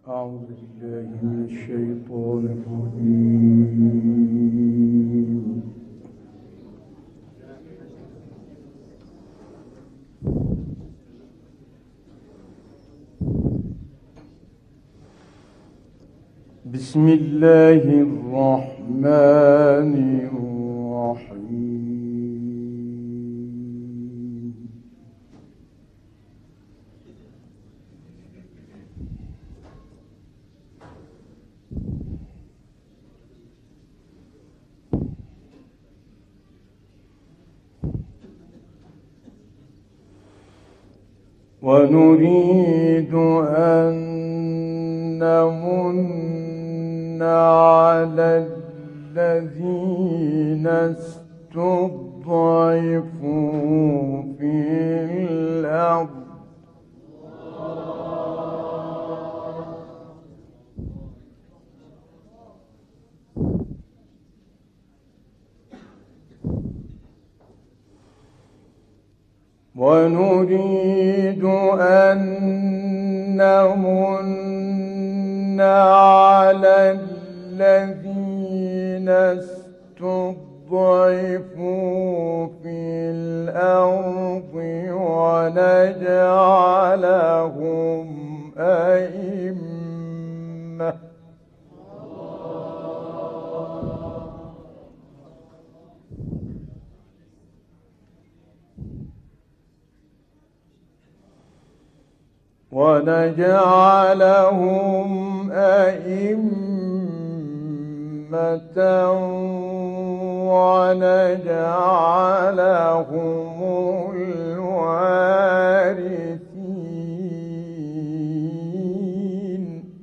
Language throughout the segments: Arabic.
أعوذ بالله من الشيطان الرجيم. بسم الله الرحمن الرحيم. ونريد أن نمن على الذين استضعفوا في الأرض ونريد أن نمن على الذين استضعفوا في الأرض ونجعلهم أئمة ونجعلهم الوارثين.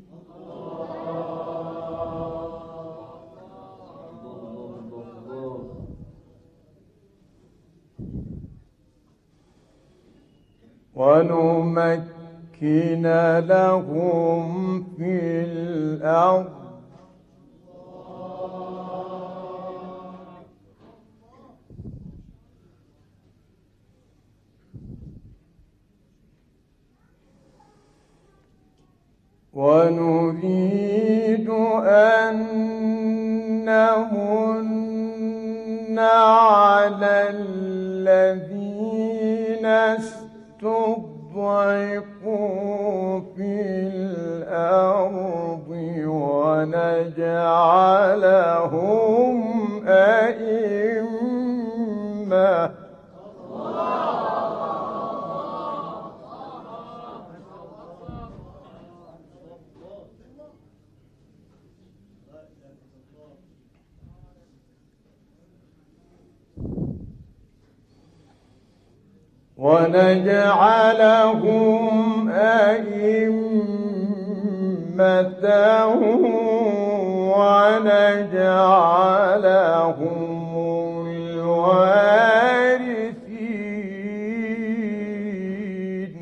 ونمكن لهم في الأرض ونريد أن نمن على الذين استضعفوا في الأرض ونجعلهم أئمة ونجعلهم أئمة ونجعلهم الوارثين.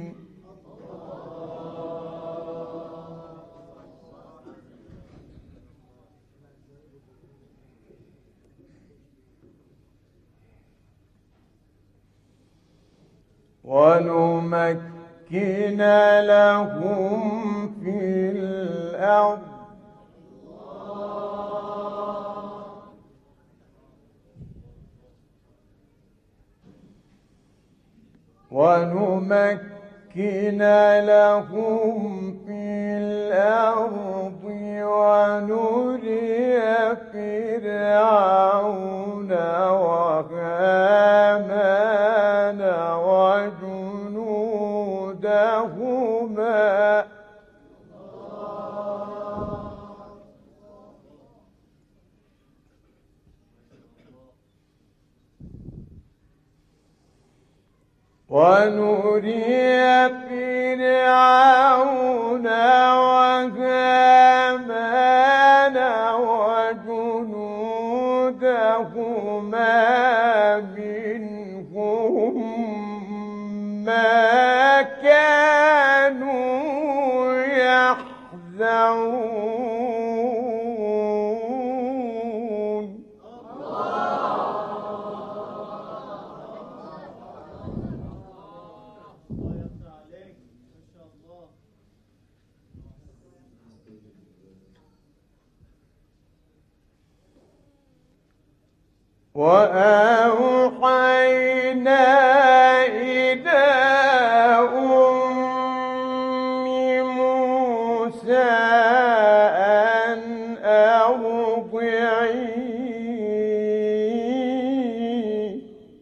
ونمكن لهم في الأرض ونري فرعون وهامان وجنودهما منهم ما كانوا يحذرون. وأوحينا إلى أم موسى أن أرضعيه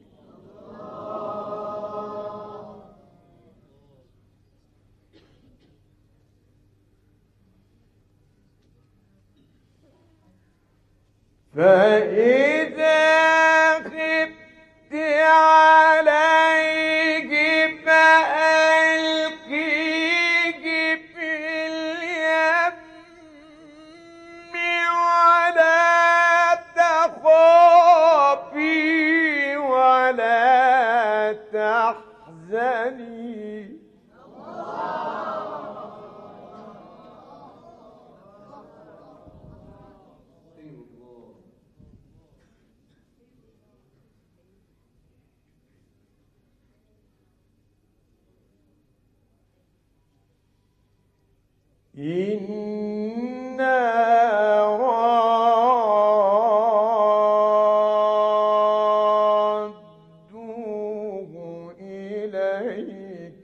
فإذا خفت عليه فألقيه في اليم ولا تخافي ولا تحزني إنا رادوه إليك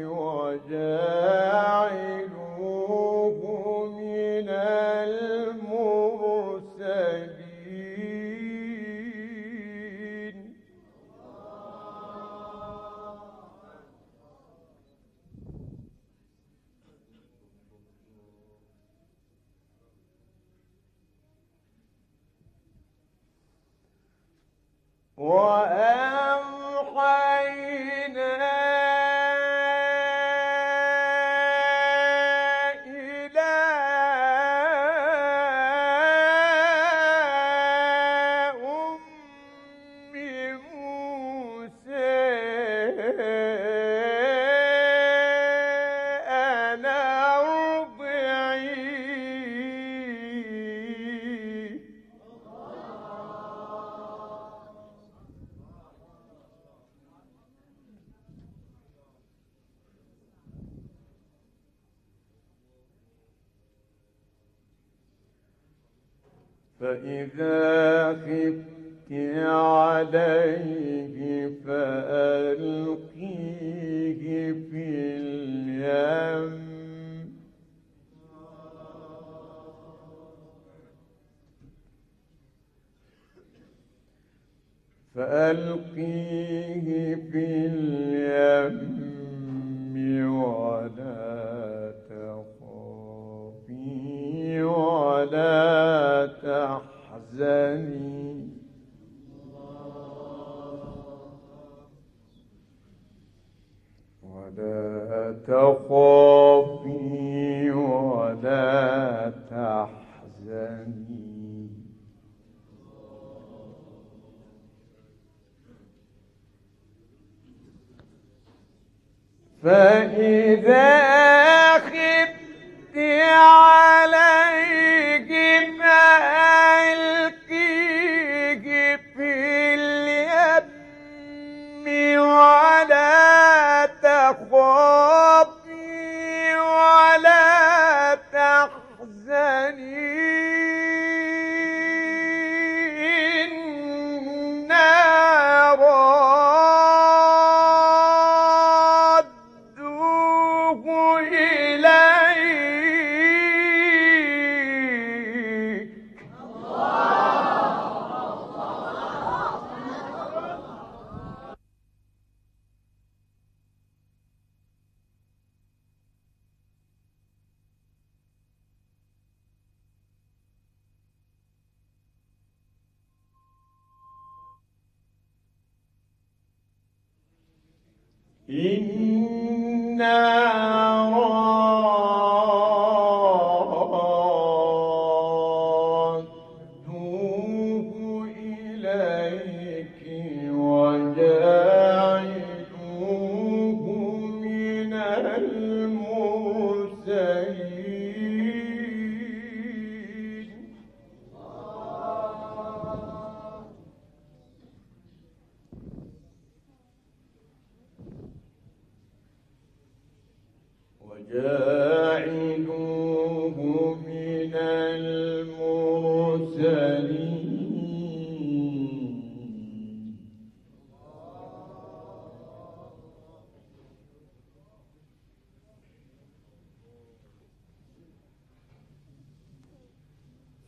وجاعلوه من المرسلين وأوحينا إلى أم موسى أن أرضعيه فإذا خفت عليه فألقيه في اليم ولا تخافي ولا تحزني ولا تخافي ولا تحزني فإذا خفت عليه فألقيه في اليم ولا تخافي ولا تحزني إنا رادوه إليك إنا رادوه إليك وجاعلوه من المرسلين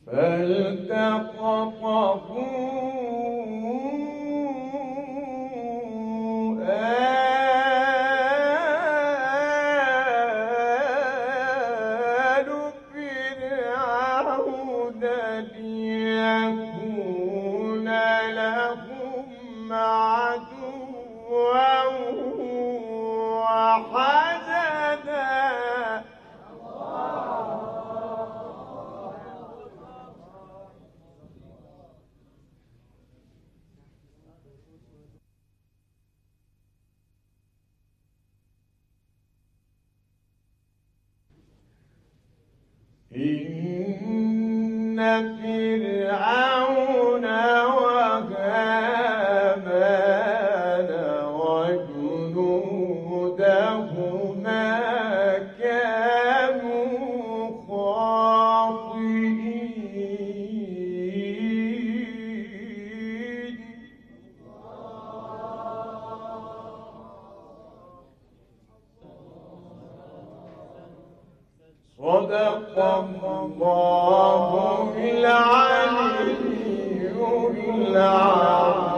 فالتقطه آل فرعون ليكون لهم عدوا وحزنا. إن فرعون وهامان وجنودهما كانوا خاطئين. صدق الله العلي العظيم.